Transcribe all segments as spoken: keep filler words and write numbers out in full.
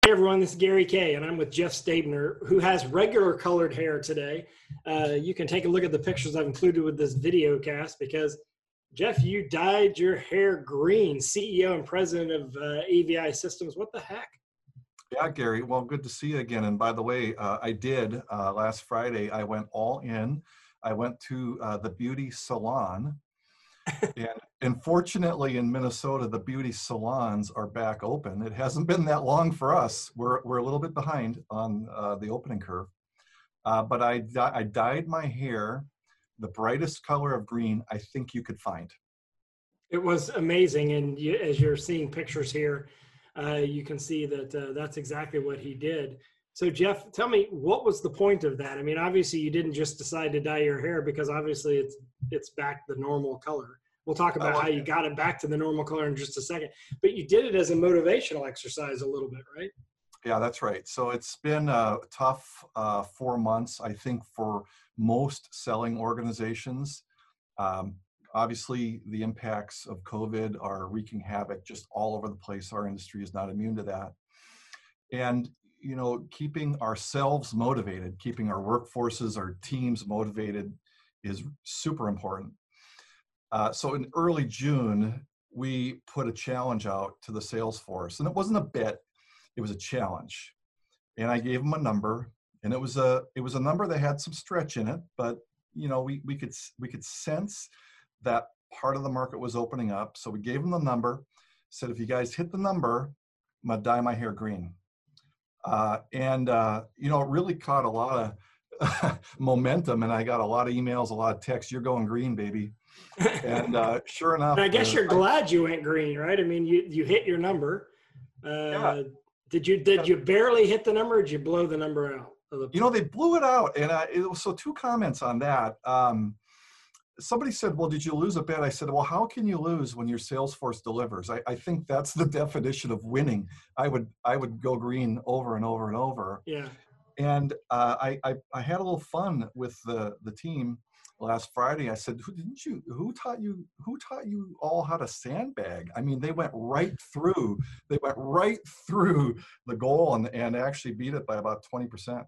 Hey everyone, this is Gary Kay, and I'm with Jeff Stabner, who has regular colored hair today. Uh, you can take a look at the pictures I've included with this video cast because, Jeff, you dyed your hair green, C E O and president of uh, A V I Systems. What the heck? Yeah, Gary. Well, good to see you again. And by the way, uh, I did uh, last Friday. I went all in. I went to uh, the beauty salon. And unfortunately, in Minnesota, the beauty salons are back open. It hasn't been that long for us. We're, we're a little bit behind on uh, the opening curve. Uh, but I, I dyed my hair the brightest color of green I think you could find. It was amazing. And you, as you're seeing pictures here, uh, you can see that uh, that's exactly what he did. So Jeff, tell me, what was the point of that? I mean, obviously you didn't just decide to dye your hair because obviously it's it's back the normal color. We'll talk about Oh, how you got it back to the normal color in just a second. But you did it as a motivational exercise a little bit, right? Yeah, that's right. So it's been a tough uh, four months, I think, for most selling organizations. Um, obviously, the impacts of COVID are wreaking havoc just all over the place. Our industry is not immune to that. And, you know, keeping ourselves motivated, keeping our workforces, our teams motivated is super important. Uh, so in early June, we put a challenge out to the sales force, and it wasn't a bit, it was a challenge. And I gave them a number, and it was a it was a number that had some stretch in it, but you know, we we could we could sense that part of the market was opening up. So we gave them the number, said, if you guys hit the number, I'm gonna dye my hair green. Uh, and uh, you know, it really caught a lot of momentum, and I got a lot of emails, a lot of texts. You're going green, baby. And uh, sure enough, I guess the, you're glad you went green, right? I mean, you you hit your number. Uh, yeah, did you did yeah. you barely hit the number? Or did you blow the number out? Of the You know, they blew it out, and I, it was, so two comments on that. Um, somebody said, well, did you lose a bet? I said, well, how can you lose when your sales force delivers? I, I think that's the definition of winning. I would I would go green over and over and over. Yeah. And uh, I, I I had a little fun with the the team last Friday. I said, who didn't you who taught you who taught you all how to sandbag? I mean, they went right through they went right through the goal and, and actually beat it by about twenty percent.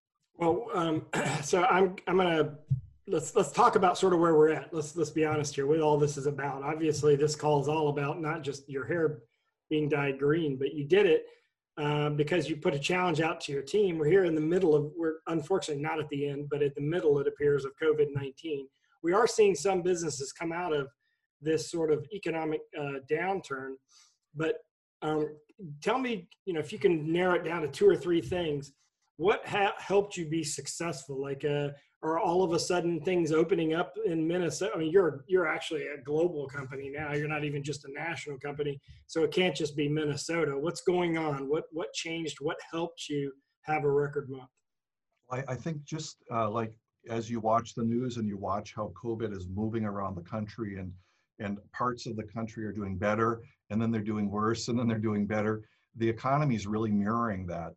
Well, um, so I'm I'm gonna let's let's talk about sort of where we're at. Let's let's be honest here. What all this is about. Obviously, this call is all about not just your hair being dyed green, but you did it um, because you put a challenge out to your team. We're here in the middle of we're unfortunately not at the end, but at the middle, it appears, of COVID nineteen. We are seeing some businesses come out of this sort of economic uh, downturn, but um, tell me, you know, if you can narrow it down to two or three things. What ha- helped you be successful? Like, uh, are all of a sudden things opening up in Minnesota? I mean, you're you're actually a global company now. You're not even just a national company, so it can't just be Minnesota. What's going on? What what changed? What helped you have a record month? I, I think just uh, like as you watch the news and you watch how COVID is moving around the country, and and parts of the country are doing better, and then they're doing worse, and then they're doing better. The economy is really mirroring that.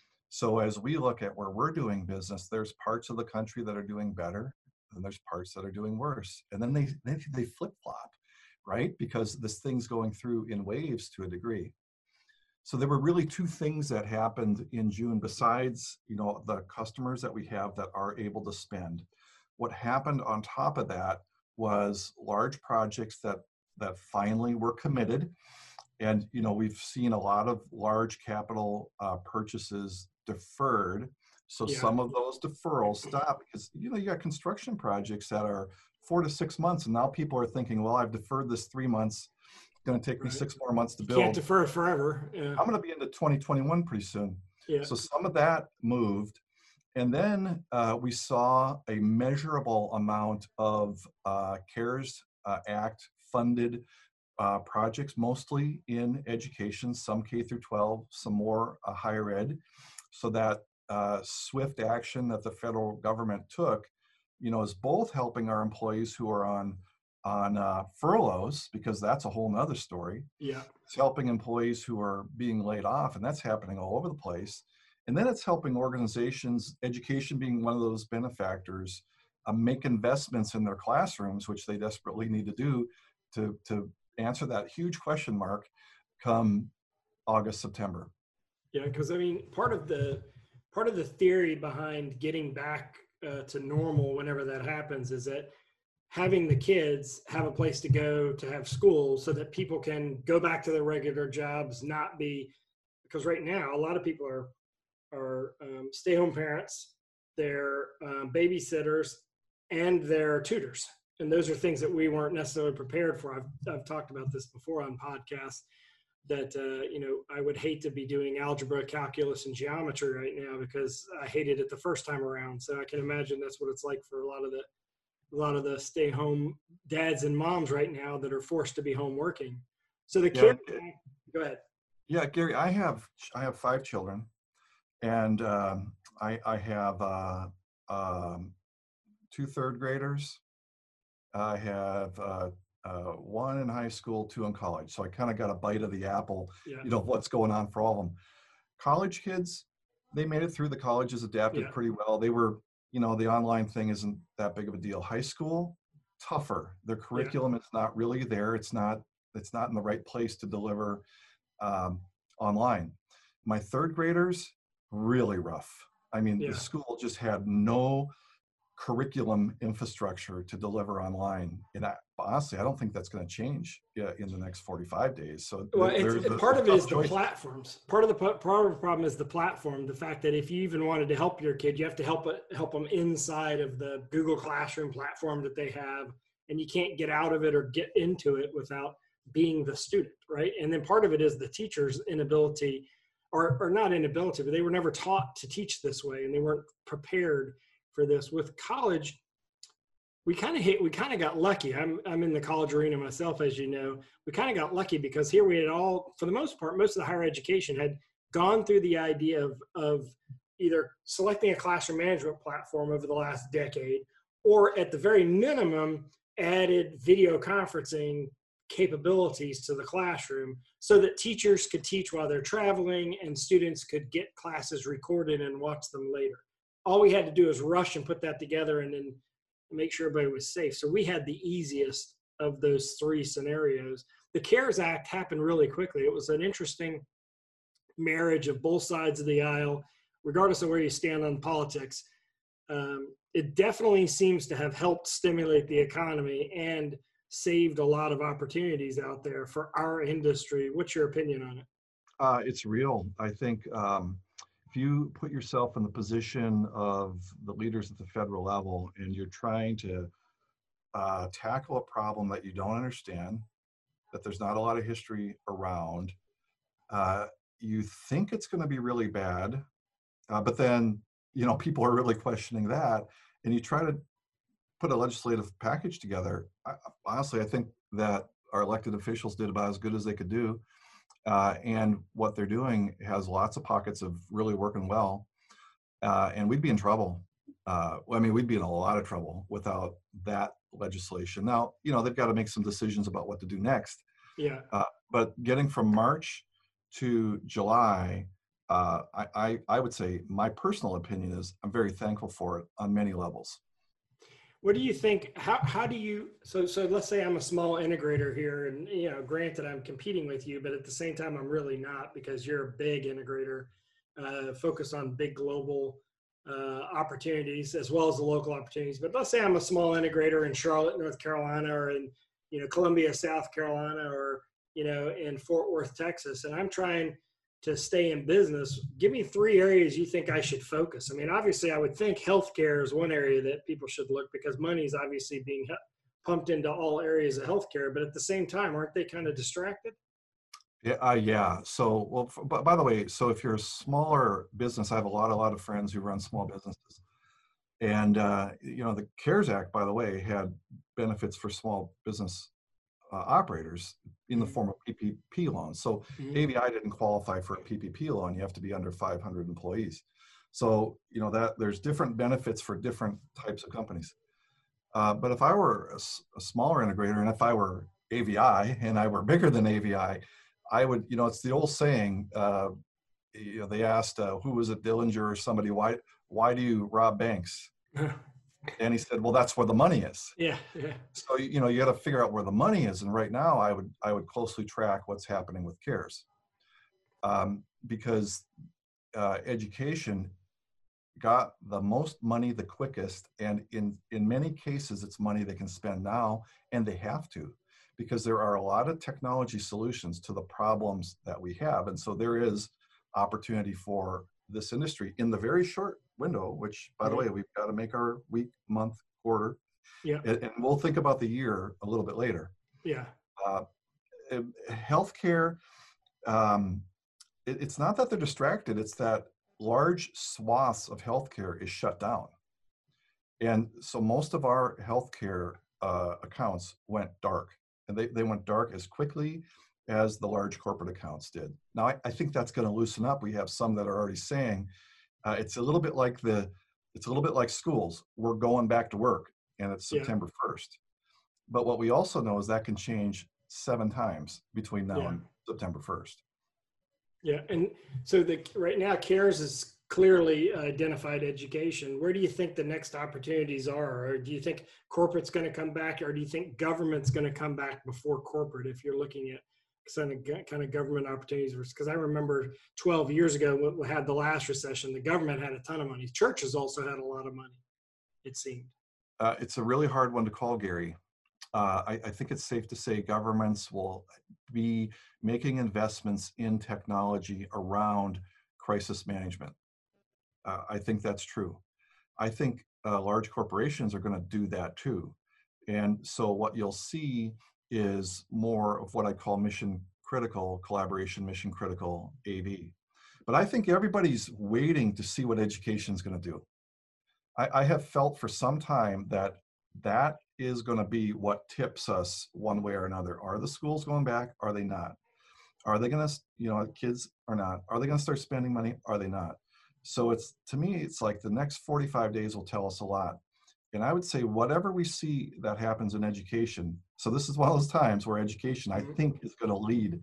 So as we look at where we're doing business, there's parts of the country that are doing better, and there's parts that are doing worse. And then they they, they flip-flop, right? Because this thing's going through in waves to a degree. So there were really two things that happened in June besides, you know, the customers that we have that are able to spend. What happened on top of that was large projects that that finally were committed. And, you know, we've seen a lot of large capital uh, purchases deferred. So Yeah. some of those deferrals stop because, you know, you got construction projects that are four to six months. And now people are thinking, well, I've deferred this three months. It's going to take me Right. six more months to You build. can't defer it forever. Yeah. I'm going to be into twenty twenty-one pretty soon. Yeah. So some of that moved. And then uh, we saw a measurable amount of uh, CARES uh, Act funded uh, projects, mostly in education, some K through twelve, some more uh, higher ed. So that uh, swift action that the federal government took, you know, is both helping our employees who are on on uh, furloughs, because that's a whole nother story. Yeah. It's helping employees who are being laid off, and that's happening all over the place. And then it's helping organizations, education being one of those benefactors, uh, make investments in their classrooms, which they desperately need to do to, to answer that huge question mark come August, September. Yeah, because I mean, part of the part of the theory behind getting back uh, to normal whenever that happens is that having the kids have a place to go to have school so that people can go back to their regular jobs, not be, because right now a lot of people are are um, stay-home parents, they're um, babysitters, and they're tutors. And those are things that we weren't necessarily prepared for. I've, I've talked about this before on podcasts that, uh, you know, I would hate to be doing algebra, calculus, and geometry right now because I hated it the first time around. So I can imagine that's what it's like for a lot of the a lot of the stay-home dads and moms right now that are forced to be home working. So the Yeah, kids, go ahead. yeah, Gary, I have I have five children, and um, I I have uh, um, two third graders. I have uh, uh, one in high school, two in college. So I kind of got a bite of the apple, Yeah, you know, what's going on for all of them. College kids, they made it through. The colleges adapted yeah, pretty well. They were, you know, the online thing isn't that big of a deal. High school, tougher. Their yeah, curriculum is not really there. It's not, it's not in the right place to deliver um, online. My third graders, really rough. I mean, the yeah. school just had no curriculum infrastructure to deliver online. And I, honestly, I don't think that's going to change yeah, in the next forty-five days. So Well, there, it's there's a, part a of it tough is the choice. platforms. Part of the part of the problem is the platform. The fact that if you even wanted to help your kid, you have to help it, help them inside of the Google Classroom platform that they have, and you can't get out of it or get into it without being the student, right? And then part of it is the teacher's inability, or or not inability, but they were never taught to teach this way, and they weren't prepared for this. With college, we kind of hit we kind of got lucky. I'm I'm in the college arena myself, as you know. We kind of got lucky because here we had all, for the most part, most of the higher education had gone through the idea of of either selecting a classroom management platform over the last decade, or at the very minimum added video conferencing capabilities to the classroom so that teachers could teach while they're traveling and students could get classes recorded and watch them later. All we had to do is rush and put that together and then make sure everybody was safe. So we had the easiest of those three scenarios. The CARES Act happened really quickly. It was an interesting marriage of both sides of the aisle, regardless of where you stand on politics. Um, it definitely seems to have helped stimulate the economy and saved a lot of opportunities out there for our industry. What's your opinion on it? Uh, it's real. I think um, if you put yourself in the position of the leaders at the federal level and you're trying to uh, tackle a problem that you don't understand, that there's not a lot of history around, uh, you think it's going to be really bad, uh, but then, you know, people are really questioning that, and you try to put a legislative package together. I, honestly, I think that our elected officials did about as good as they could do. Uh, and what they're doing has lots of pockets of really working well. Uh, and we'd be in trouble. Uh, well, I mean, we'd be in a lot of trouble without that legislation. Now, you know, they've got to make some decisions about what to do next. Yeah. Uh, but getting from March to July, uh, I, I, I would say my personal opinion is I'm very thankful for it on many levels. What do you think? How how do you so so let's say I'm a small integrator here, and you know, granted I'm competing with you, but at the same time I'm really not because you're a big integrator, uh, focused on big global uh, opportunities as well as the local opportunities. But let's say I'm a small integrator in Charlotte, North Carolina, or in you know Columbia, South Carolina, or you know in Fort Worth, Texas, and I'm trying to stay in business. Give me three areas you think I should focus. I mean, obviously I would think healthcare is one area that people should look because money is obviously being pumped into all areas of healthcare, but at the same time, aren't they kind of distracted? Yeah, uh, yeah. So, well, f- but by the way, so if you're a smaller business, I have a lot, a lot of friends who run small businesses, and uh, you know, the CARES Act, by the way, had benefits for small business uh, operators in the form of P P P loans. So Mm-hmm. A V I didn't qualify for a P P P loan. You have to be under five hundred employees. So, you know, that there's different benefits for different types of companies. Uh, but if I were a, s- a smaller integrator, and if I were A V I and I were bigger than A V I, I would, you know, it's the old saying, uh, you know, they asked, uh, who was it, Dillinger or somebody, why, why do you rob banks? And he said, well, that's where the money is. Yeah, yeah. So, you know, you got to figure out where the money is. And right now I would, I would closely track what's happening with CARES. um, because uh, education got the most money the quickest, and in in many cases it's money they can spend now, and they have to, because there are a lot of technology solutions to the problems that we have. And so there is opportunity for this industry in the very short window, which, by the way, we've got to make our week, month, quarter, Yeah. and, and we'll think about the year a little bit later. Yeah. Uh, healthcare, um, it, it's not that they're distracted, it's that large swaths of healthcare is shut down. And so most of our healthcare uh, accounts went dark, and they, they went dark as quickly as the large corporate accounts did. Now, I, I think that's going to loosen up. We have some that are already saying uh, it's a little bit like the, it's a little bit like schools. We're going back to work, and it's September first. But what we also know is that can change seven times between now Yeah. and September first. Yeah, and so the right now CARES is clearly identified education. Where do you think the next opportunities are? Or do you think corporate's going to come back, or do you think government's going to come back before corporate if you're looking at kind of, kind of government opportunities? Because I remember twelve years ago when we had the last recession, the government had a ton of money. Churches also had a lot of money, it seemed. Uh, it's a really hard one to call, Gary. Uh, I, I think it's safe to say governments will be making investments in technology around crisis management. Uh, I think that's true. I think uh, large corporations are going to do that too. And so what you'll see is more of what I call mission critical collaboration, mission critical A V. But I think everybody's waiting to see what education is going to do. I, I have felt for some time that that is going to be what tips us one way or another. Are the schools going back? Are they not? Are they going to, you know, kids are not? Are they going to start spending money? Are they not? So it's, to me, it's like the next forty-five days will tell us a lot. And I would say whatever we see that happens in education, so this is one of those times where education, I think, is going to lead.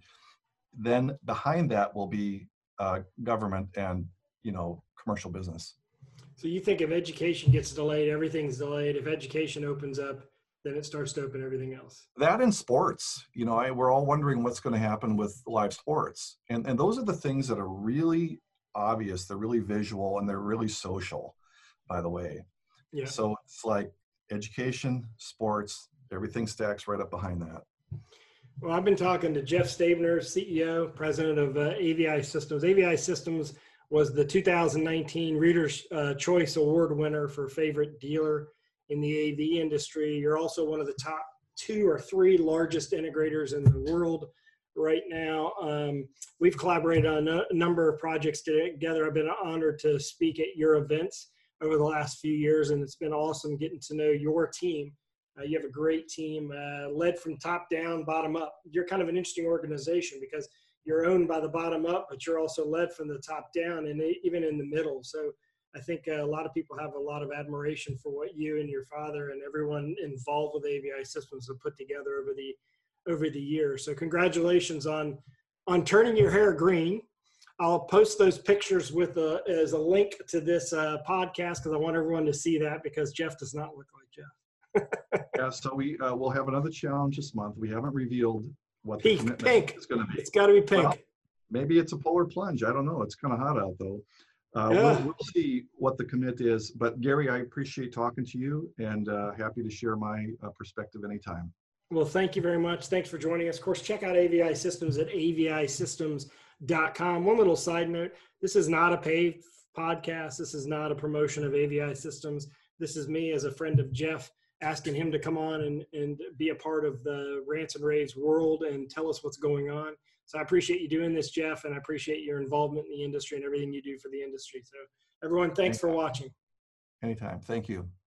Then behind that will be uh, government and, you know, commercial business. So you think if education gets delayed, everything's delayed. If education opens up, then it starts to open everything else. That in sports, you know, I, we're all wondering what's going to happen with live sports. And, and those are the things that are really obvious. They're really visual, and they're really social, by the way. Yeah. So it's like education, sports, everything stacks right up behind that. Well, I've been talking to Jeff Stabner, C E O, president of uh, A V I Systems. A V I Systems was the two thousand nineteen Reader's uh, Choice Award winner for favorite dealer in the A V today. You're also one of the top two or three largest integrators in the world right now. Um, we've collaborated on a number of projects together. I've been honored to speak at your events over the last few years, and it's been awesome getting to know your team. Uh, you have a great team, uh, led from top down, bottom up. You're kind of an interesting organization because you're owned by the bottom up, but you're also led from the top down and even in the middle. So I think uh, a lot of people have a lot of admiration for what you and your father and everyone involved with A V I Systems have put together over the over the years. So congratulations on on turning your hair green. I'll post those pictures with a, as a link to this uh, podcast because I want everyone to see that, because Jeff does not look like Jeff. Yeah, so we uh, will have another challenge this month. We haven't revealed what the Pink, commitment pink. is going to be. It's got to be pink. Well, maybe it's a polar plunge. I don't know. It's kind of hot out though. Uh, Yeah. we'll, we'll see what the commit is. But Gary, I appreciate talking to you, and uh, happy to share my uh, perspective anytime. Well, thank you very much. Thanks for joining us. Of course, check out A V I Systems at A V I systems dot com. One little side note, this is not a paid podcast. This is not a promotion of A V I Systems. This is me as a friend of Jeff asking him to come on and, and be a part of the Rants and Raves world and tell us what's going on. So I appreciate you doing this, Jeff, and I appreciate your involvement in the industry and everything you do for the industry. So everyone, thanks for watching. Anytime. Thank you.